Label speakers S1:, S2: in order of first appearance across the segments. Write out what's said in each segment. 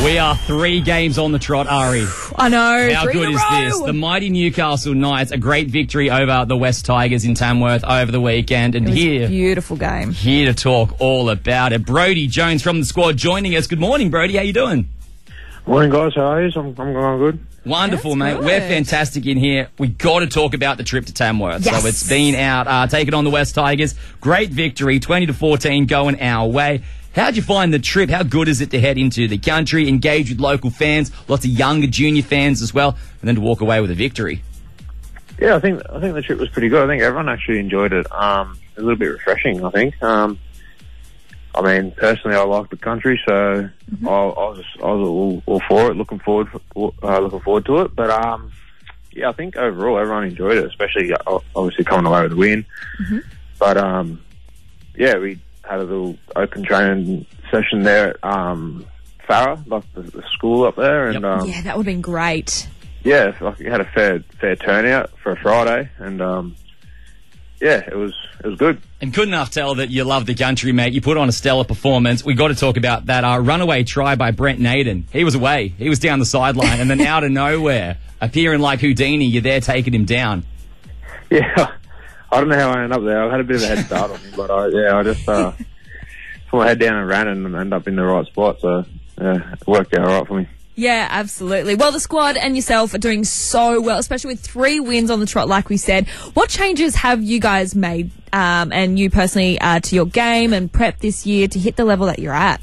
S1: We are 3 games on the trot, Ari.
S2: I know.
S1: How good is this? The mighty Newcastle Knights, a great victory over the West Tigers in Tamworth over the weekend. And
S2: It was a beautiful game.
S1: Here to talk all about it. Brodie Jones from the squad joining us. Good morning, Brodie. How you doing?
S3: Morning, guys. How are you? I'm going good.
S1: Wonderful,
S2: That's
S1: mate.
S2: good.
S1: We're fantastic in here. We got to talk about the trip to Tamworth.
S2: Yes.
S1: So it's been out, taking on the West Tigers. Great victory, 20-14 going our way. How'd you find the trip? How good is it to head into the country, engage with local fans, lots of younger junior fans as well, and then to walk away with a victory?
S3: Yeah, I think the trip was pretty good. I think everyone actually enjoyed it. A little bit refreshing, I think. I mean, personally, I like the country, so I was all for it. Looking forward to it. But yeah, I think overall everyone enjoyed it, especially obviously coming away with a win. But yeah, we had a little open training session there at Farah, like the school up there, and
S2: Yeah, that would have been great.
S3: yeah, like it had a fair turnout for a Friday, and yeah, it was good.
S1: And couldn't enough tell that you love the country, mate. You put on a stellar performance. We got to talk about that runaway try by Brent Naden. He was away. He was down the sideline, and then out of nowhere, appearing like Houdini, you're there taking him down.
S3: Yeah, I don't know how I ended up there. I had a bit of a head start on him, but I just put my head down and ran and ended up in the right spot. So yeah, it worked out all right for me.
S2: Yeah, absolutely. Well, the squad and yourself are doing so well, especially with 3 wins on the trot, like we said. What changes have you guys made, and you personally, to your game and prep this year to hit the level that you're at?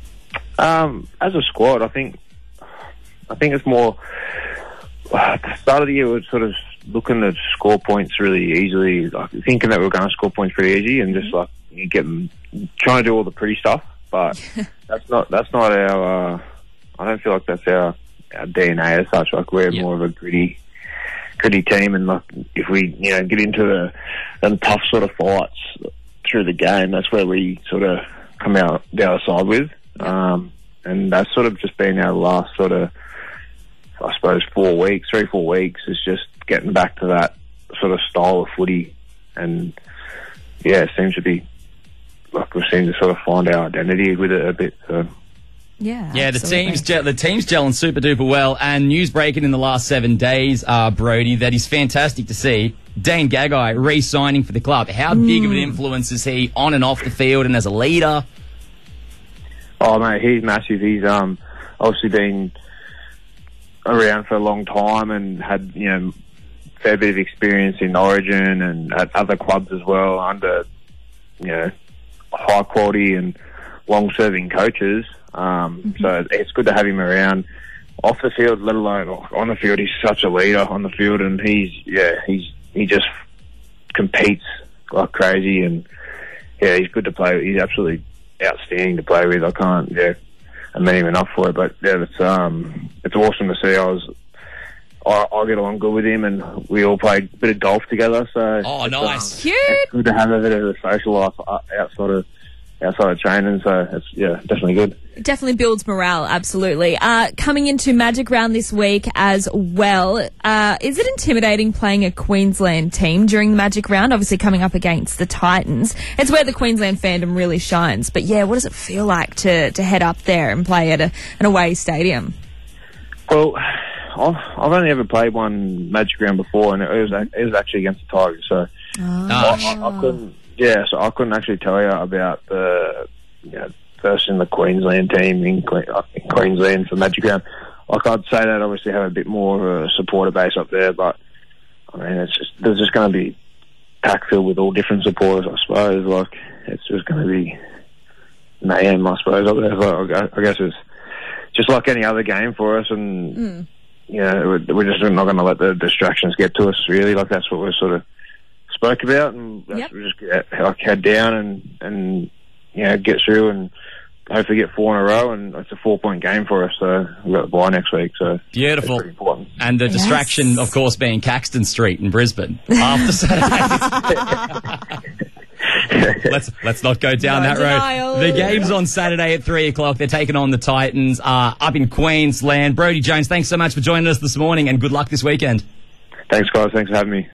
S3: As a squad, I think it's more. At the start of the year, we were sort of looking to score points really easily, like thinking that we were going to score points pretty easy, and just like trying to do all the pretty stuff. But that's not our. I don't feel like that's our DNA as such. Like we're more of a gritty team, and like if we get into the tough sort of fights through the game, that's where we sort of come out the other side with. And that's sort of just been our last sort of, I suppose, 4 weeks, 3-4 weeks, is just getting back to that sort of style of footy, and yeah, it seems to be like we seem to sort of find our identity with it a bit. So.
S2: Yeah,
S1: Yeah,
S2: absolutely.
S1: the team's gelling super duper well, and news breaking in the last 7 days, Brodie, that is fantastic to see. Dane Gagai re-signing for the club. How big of an influence is he on and off the field and as a leader?
S3: Oh mate, he's massive. He's obviously been around for a long time and had fair bit of experience in Origin and at other clubs as well under high quality and long serving coaches. So it's good to have him around off the field, let alone on the field. He's such a leader on the field, and he just competes like crazy, and yeah, he's good to play with. He's absolutely outstanding to play with. I can't amend him enough for it, but yeah, it's awesome to see. I get along good with him, and we all play a bit of golf together. So
S1: nice,
S2: Cute.
S3: it's good to have a bit of a social life outside of training, so it's definitely good.
S2: It definitely builds morale, absolutely. Coming into Magic Round this week as well, is it intimidating playing a Queensland team during the Magic Round? Obviously coming up against the Titans. It's where the Queensland fandom really shines. But yeah, what does it feel like to head up there and play at an away stadium?
S3: Well, I've only ever played one Magic Round before, and it was actually against the Tigers, so I couldn't. Yeah, so I couldn't actually tell you about the first in the Queensland team in Queensland for Magic Round. Like I'd say that obviously have a bit more of a supporter base up there, but I mean there's just going to be pack filled with all different supporters, I suppose. Like it's just going to be mayhem, I suppose, up there. So I guess it's just like any other game for us, and we're just not going to let the distractions get to us. Really, like that's what we're sort of spoke about, and we just head down and get through and hopefully get 4 in a row, and it's a 4-point game for us, so we've got the bye next week, so
S1: beautiful.
S3: It's pretty important.
S1: And the distraction, of course, being Caxton Street in Brisbane after Saturday. Let's not go down that
S2: denial.
S1: road. The game's on Saturday at 3:00. They're taking on the Titans up in Queensland. Brodie Jones, thanks so much for joining us this morning, and good luck this weekend.
S3: Thanks, guys. Thanks for having me.